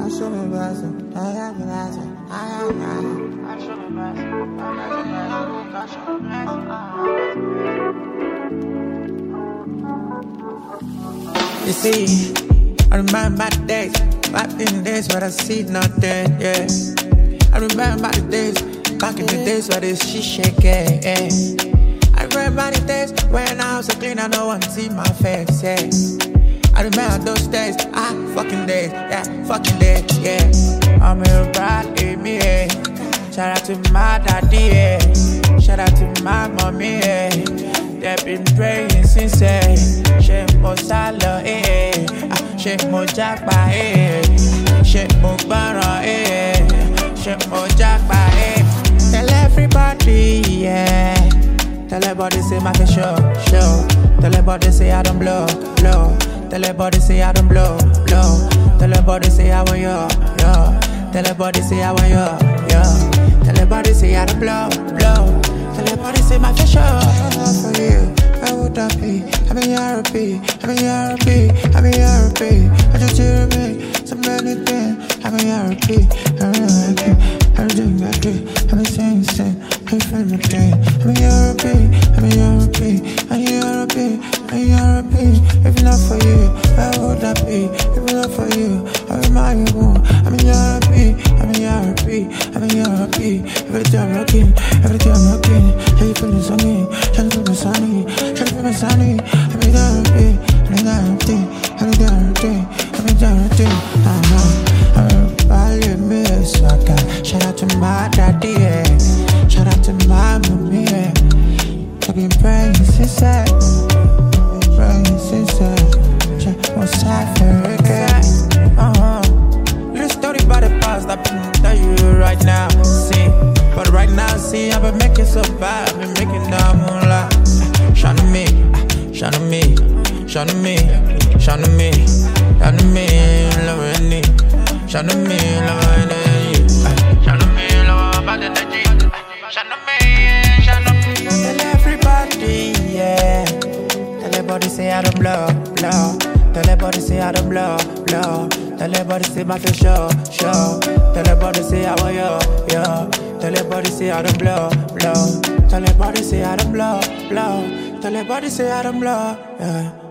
You see, I remember the days, back in the days where I see nothing, yeah. I remember the days, back in the days where this shit shake, yeah. I remember the days when I was so clean, I no one see my face, yeah. I remember those days, fucking days, yeah. I'm a bride in me, yeah. Shout out to my daddy, yeah. Shout out to my mommy, yeah. They've been praying since, yeah. Shake mo salo, shake mo japa, shake mo bara, shake mo japa, Tell everybody, yeah. Tell everybody say my show. Tell everybody say I don't blow. Tell everybody say I don't blow. Tell everybody say I want yo. Tell everybody say I want yo. Tell everybody say I don't blow. Tell everybody say my show. For you, where would I be? I'm in Europe. I just hear me, so many things. I'm in Europe. Everything I do, I'm saying, I'm feeling my thing. I'm in Europe. If not for you, where would I be? If not for you, I'm in my room. I'm in Europe. Every day I'm rocking. How you feeling sunny? Trying to feel my sunny. Every day I'm shout out to my daddy, yeah. Shout out to my mommy, yeah. I've been praying since what's happening, Little story about the past I've been tell you right now, see. But right now, see, I've been making so bad, I've been making that moonlight. Shine on me, love any. Shine on me, love any. Shine on me, love bad energy. Shine on me. Tell everybody, yeah. Tell everybody say I don't blow. Tell everybody say I don't blow. Tell everybody say my face show. Tell everybody say I want yo. Tell everybody say I don't blow. Tell everybody say I don't blow. Tell everybody say I don't blow, yeah.